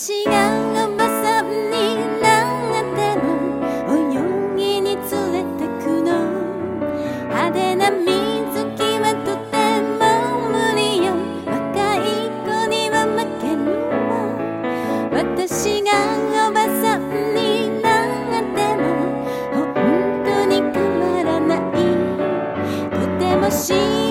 私がおばさんになっても泳ぎに連れてくの。派手な水着はとても無理よ。若い子には負けるわ。私がおばさんになっても本当に変わらない。とても